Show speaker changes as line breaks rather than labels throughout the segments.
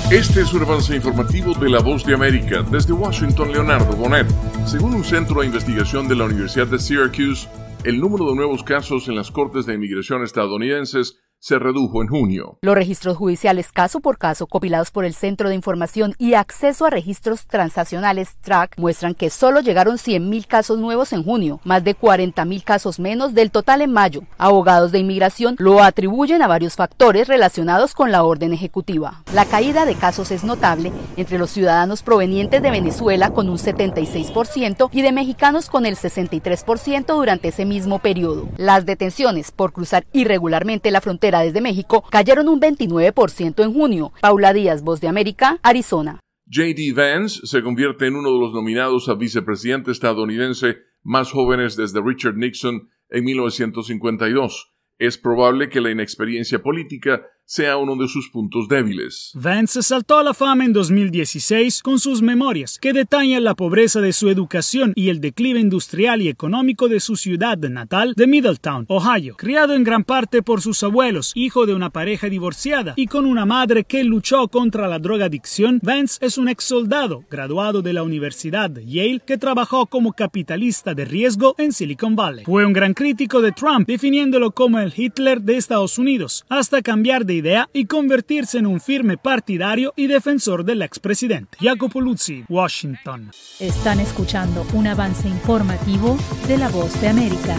Este es un avance informativo de La Voz de América. Desde Washington, Leonardo Bonet. Según un centro de investigación de la Universidad de Syracuse, el número de nuevos casos en las cortes de inmigración estadounidenses se redujo en junio.
Los registros judiciales caso por caso compilados por el Centro de Información y Acceso a Registros Transaccionales TRAC muestran que solo llegaron 100.000 casos nuevos en junio, más de 40.000 casos menos del total en mayo. Abogados de inmigración lo atribuyen a varios factores relacionados con la orden ejecutiva. La caída de casos es notable entre los ciudadanos provenientes de Venezuela con un 76% y de mexicanos con el 63% durante ese mismo periodo. Las detenciones por cruzar irregularmente la frontera desde México cayeron un 29% en junio. Paula Díaz, Voz de América, Arizona.
J.D. Vance se convierte en uno de los nominados a vicepresidente estadounidense más jóvenes desde Richard Nixon en 1952. Es probable que la inexperiencia política sea uno de sus puntos débiles.
Vance saltó a la fama en 2016 con sus memorias, que detallan la pobreza de su educación y el declive industrial y económico de su ciudad natal de Middletown, Ohio. Criado en gran parte por sus abuelos, hijo de una pareja divorciada y con una madre que luchó contra la drogadicción, Vance es un ex soldado graduado de la Universidad de Yale que trabajó como capitalista de riesgo en Silicon Valley. Fue un gran crítico de Trump, definiéndolo como el Hitler de Estados Unidos, hasta cambiar de idea y convertirse en un firme partidario y defensor del expresidente. Jacopo Luzzi, Washington.
Están escuchando un avance informativo de La Voz de América.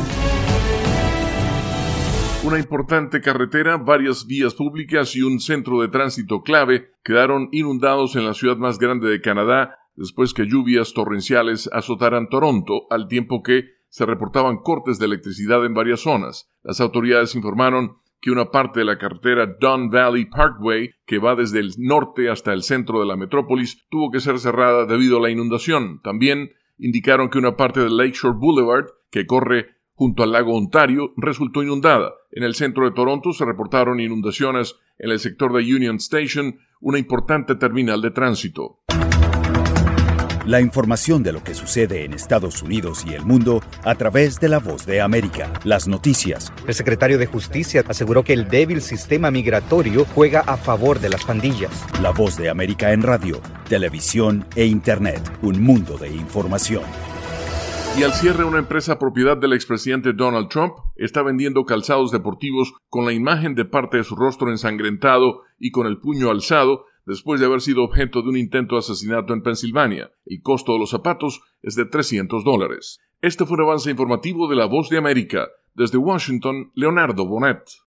Una importante carretera, varias vías públicas y un centro de tránsito clave quedaron inundados en la ciudad más grande de Canadá después que lluvias torrenciales azotaran Toronto, al tiempo que se reportaban cortes de electricidad en varias zonas. Las autoridades informaron que una parte de la carretera Don Valley Parkway, que va desde el norte hasta el centro de la metrópolis, tuvo que ser cerrada debido a la inundación. También indicaron que una parte de Lakeshore Boulevard, que corre junto al lago Ontario, resultó inundada. En el centro de Toronto se reportaron inundaciones en el sector de Union Station, una importante terminal de tránsito.
La información de lo que sucede en Estados Unidos y el mundo a través de La Voz de América. Las noticias.
El secretario de Justicia aseguró que el débil sistema migratorio juega a favor de las pandillas.
La Voz de América en radio, televisión e Internet. Un mundo de información.
Y al cierre, una empresa propiedad del expresidente Donald Trump está vendiendo calzados deportivos con la imagen de parte de su rostro ensangrentado y con el puño alzado, después de haber sido objeto de un intento de asesinato en Pensilvania. El costo de los zapatos es de $300. Este fue un avance informativo de La Voz de América. Desde Washington, Leonardo Bonet.